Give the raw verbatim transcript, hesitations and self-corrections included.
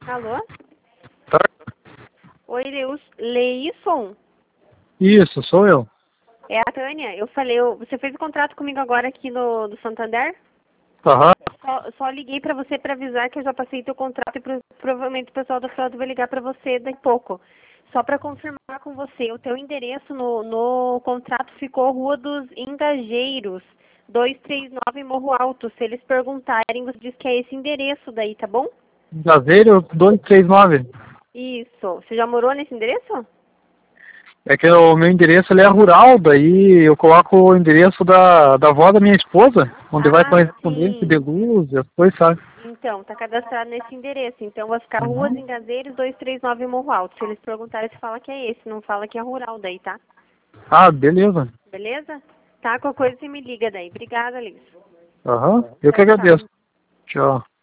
Alô? Tá. Oi, Leus, Leisson. Isso, sou eu. É a Tânia. Eu falei, eu, você fez o contrato comigo agora aqui no do Santander? Aham. Só, só liguei pra você pra avisar que eu já passei teu contrato e pro, provavelmente o pessoal da fraude vai ligar pra você daqui a pouco. Só pra confirmar com você, o teu endereço no, no contrato ficou Rua dos Engajeiros, duzentos e trinta e nove Morro Alto. Se eles perguntarem, você diz que é esse endereço daí, tá bom? Gazeiro dois três nove. Isso. Você já morou nesse endereço? É que o meu endereço ele é rural, daí eu coloco o endereço da, da avó da minha esposa, onde vai Ah, correspondência de sim. luz, as coisas, sabe? Então, tá cadastrado nesse endereço. Então, vai ficar Ruas Uhum. Engazeiros duzentos e trinta e nove Morro Alto. Se eles perguntarem, você fala que é esse. Não fala que é rural daí, tá? Ah, beleza. Beleza? Tá, qualquer coisa você me liga daí. Obrigada, Liz. Aham. Eu que Tchau, tchau. agradeço. Tchau.